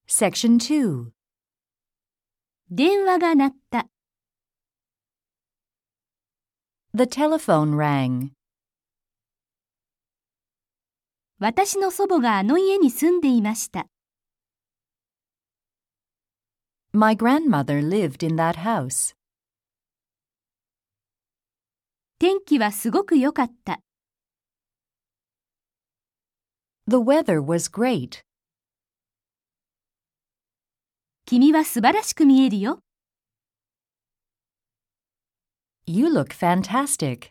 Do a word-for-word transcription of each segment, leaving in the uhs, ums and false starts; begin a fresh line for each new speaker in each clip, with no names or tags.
Section two.
電話が鳴った。
The telephone rang.
私の祖母があの家に住んでいました。
My grandmother lived in that house.
天気はすごく良かった。
The weather was great.
君は素晴らしく見えるよ。
You look fantastic.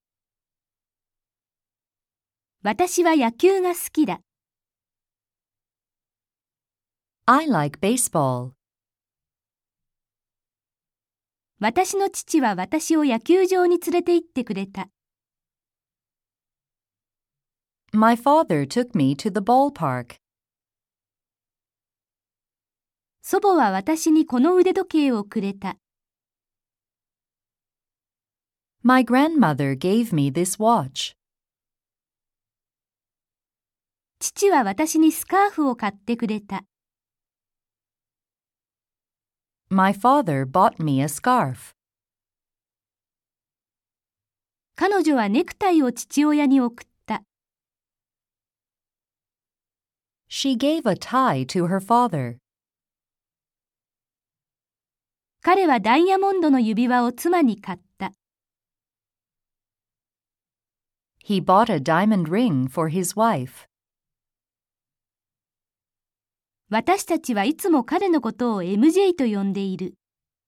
私は野球が好きだ。
I like baseball.
私の父は私を野球場に連れて行ってくれた。
My father took me to the ballpark.
祖母は私にこの腕時計をくれた。
My grandmother gave me this watch.
父は私にスカーフを買ってくれた。
My father bought me a scarf.
彼女はネクタイを父親に送った。
She gave a tie to her father.
彼はダイヤモンドの指輪を妻に買った。
He bought a diamond ring for his wife.
私たちはいつも彼のことを エムジェー と呼んでいる。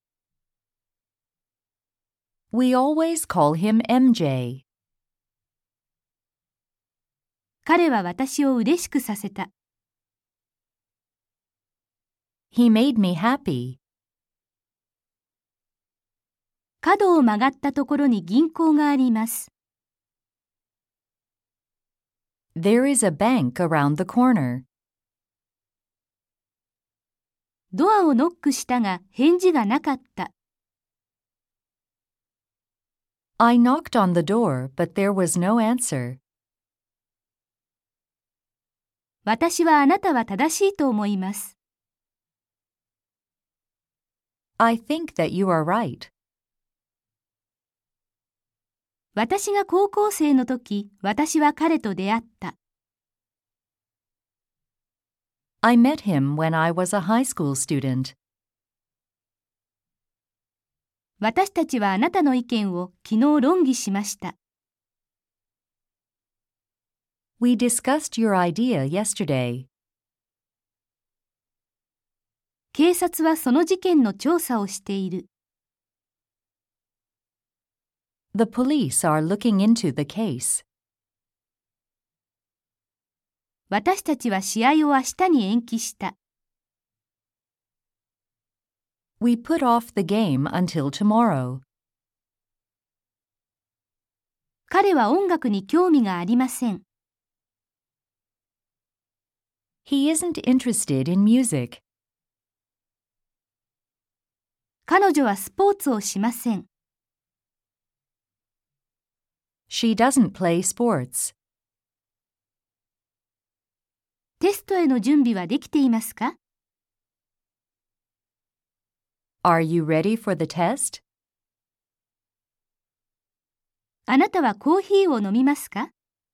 We always call him エムジェー.
彼は私を嬉しくさせた。
He made me happy.
角を曲がったところに銀行があります。
There is a bank around the corner.
ドアをノックしたが返事がなかった。
I knocked on the door, but there was no answer.
私はあなたは正しいと思います。
I think that you are right.
私が高校生の時、私は彼と出会った。
I met him when I was a high school student.
私たちはあなたの意見を昨日論議しました。
We discussed your idea yesterday.
警察はその事件の調査をしている。
The police are looking into the case.
私たちは試合を明日に延期した。
We put off the game until tomorrow.
彼は音楽に興味がありません。
He isn't interested in music.
彼女はスポーツをしません。
She doesn't play sports.
テストへの準備はできていますか？
Are you ready for the test?
あなたはコーヒーを飲みますか？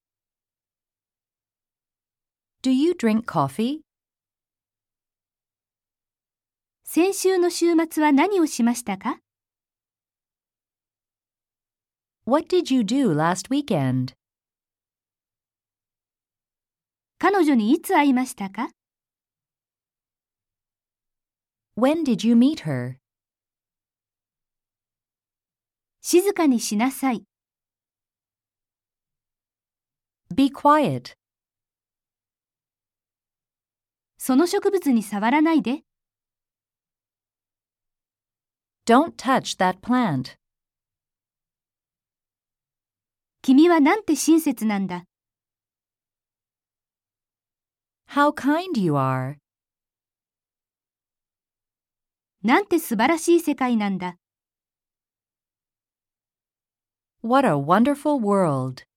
Do you drink coffee?
先週の週末は何をしましたか？
What did you do last weekend?
彼女にいつ会いましたか？
When did you meet her?
静かにしなさい。
Be quiet.
その植物に触らないで。
Don't touch that plant.
君はなんて親切なんだ。
How kind you are.
なんて素晴らしい世界なんだ。
What a wonderful world.